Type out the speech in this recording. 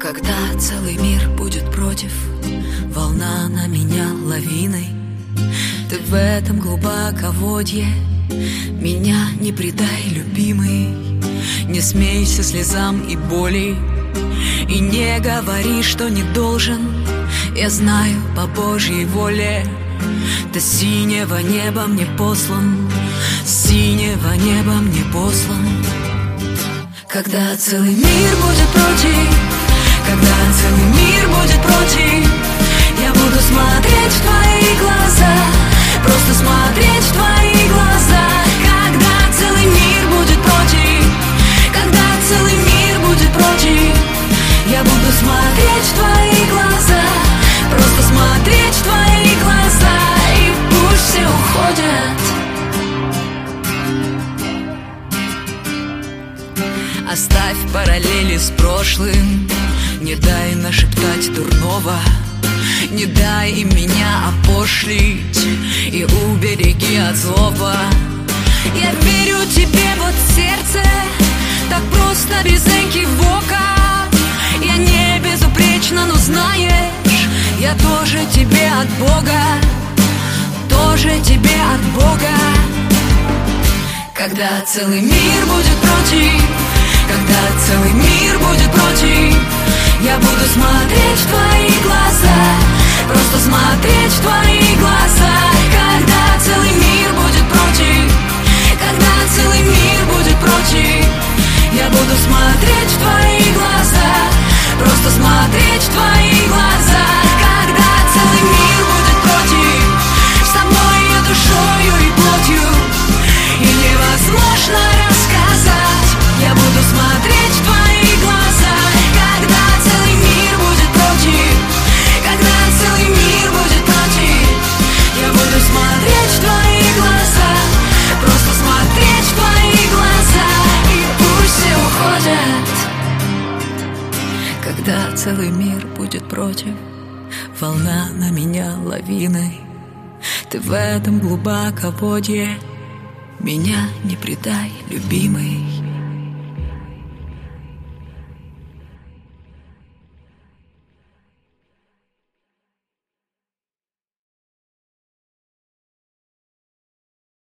Когда целый мир будет против, волна на меня лавиной. Ты в этом глубоководье, меня не предай, любимый. Не смейся слезам и боли, и не говори, что не должен. Я знаю, по Божьей воле ты с синего неба мне послан, с синего неба мне послан. Когда целый мир будет против, когда целый мир будет против, я буду смотреть в твои глаза, просто смотреть в твои глаза. Когда целый мир будет против, когда целый мир будет против, я буду смотреть в твои глаза, просто смотреть в твои глаза. И пусть все уходят. Оставь параллели с прошлым, не дай нашептать дурного, не дай им меня опошлить и убереги от злого. Я верю тебе вот в сердце, так просто без экивока. Я не безупречна, но знаешь, я тоже тебе от Бога, тоже тебе от Бога. Когда целый мир будет против, когда целый мир будет против, я буду смотреть в твои глаза, просто смотреть в твои глаза. Когда целый мир будет против, когда целый мир будет против, я буду смотреть в твои глаза, просто смотреть в твои глаза. Когда целый мир будет против, самой ее душою и плотью, и невозможно рассказать, я буду смотреть в твои глаза. Когда целый мир будет против, когда целый мир будет против, я буду смотреть в твои глаза, просто смотреть в твои глаза. И пусть все уходят. Когда целый мир будет против, волна на меня лавиной. Ты в этом глубоководье, меня не предай, любимый.